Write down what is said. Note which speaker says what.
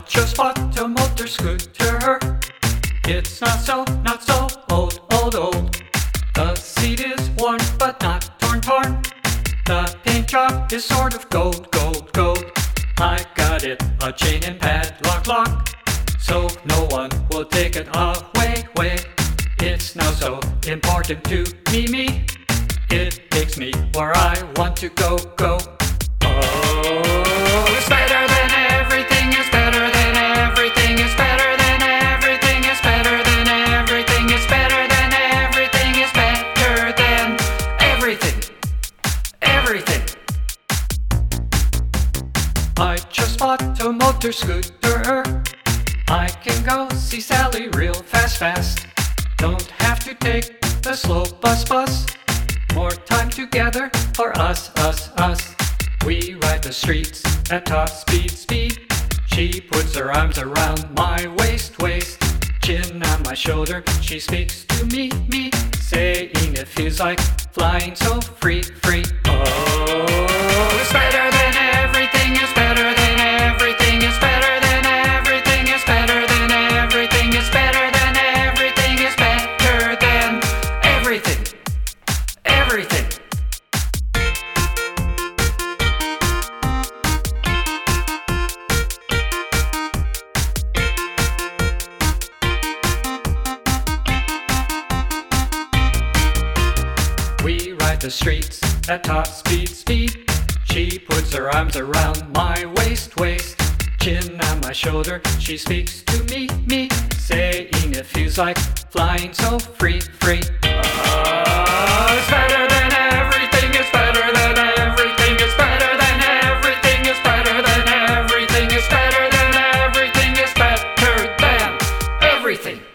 Speaker 1: just bought a motor scooter. It's not so old. The seat is worn but not torn. The paint job is sort of gold. I got it a chain and padlock lock, so no one will take it away. It's now so important to me. It takes me where I want to go. Oh, it's better than everything is better than everything is better than everything is better than everything is better than everything is better than everything. I just bought a motor scooter. I can go see Sally real fast. Don't have to take the slow bus. More time together for us. We ride the streets at top speed. She puts her arms around my waist, chin on my shoulder. She speaks to me, saying it feels like flying so free. Oh, it's better than everything is better than everything is better than everything is better than everything is better than everything is better than everything. We ride the streets at top speed. She puts her arms around my waist, chin on my shoulder. She speaks to me, saying it feels like flying so free. Oh, it's better than everything is better than everything is better than everything is better than everything is better than everything is better than everything.